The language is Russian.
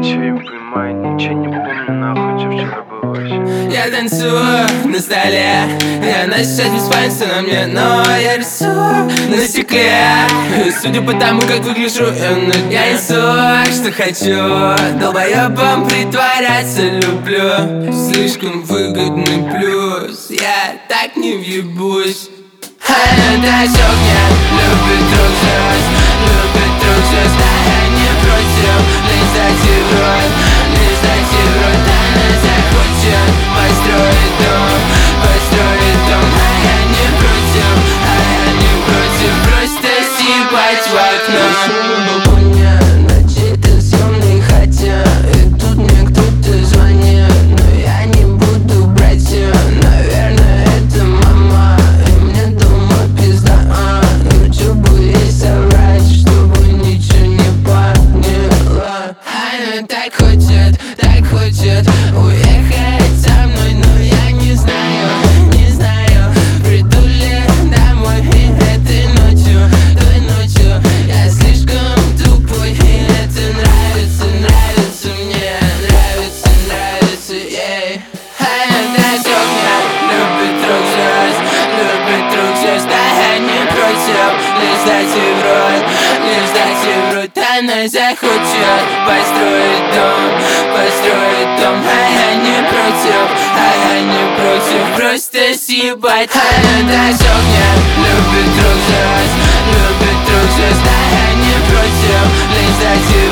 ничего не понимаю, ничего не помню, нахуй, что вчера было вообще. Я танцую на столе, и она сейчас без пальца на мне, но я рисую на стекле. И судя по тому, как выгляжу, я несу, что хочу. Долбоёбом притворяться люблю, слишком выгодный плюс, я так не въебусь. Она так огня, любит друг звезд, любит друг звезд. А я не против лизать и в рот, лизать и в рот. Она захочет построить дом, построить дом. А я не против, а я не против просто съебать в окно. У меня на чьей-то съемной хате, и тут мне кто-то звонит, но я не буду брать ее. Наверное, это мама, и мне дома пизда. Лучше бы ей соврать, чтобы ничего не поняла. Она так хочет уехать со мной, но я не знаю, не знаю, приду ли домой этой ночью, той ночью. Я слишком тупой, и это нравится, нравится мне, нравится, нравится ей. Она так огня, любит друг звезд, любит друг звезд. А я не против лизать и в рот, лизать и в рот. Она захочет построить дом, построить дом. А я не против, а я не против просто съебать. Она так огня, любит друг звезд, любит друг звезд. А я не против лизать и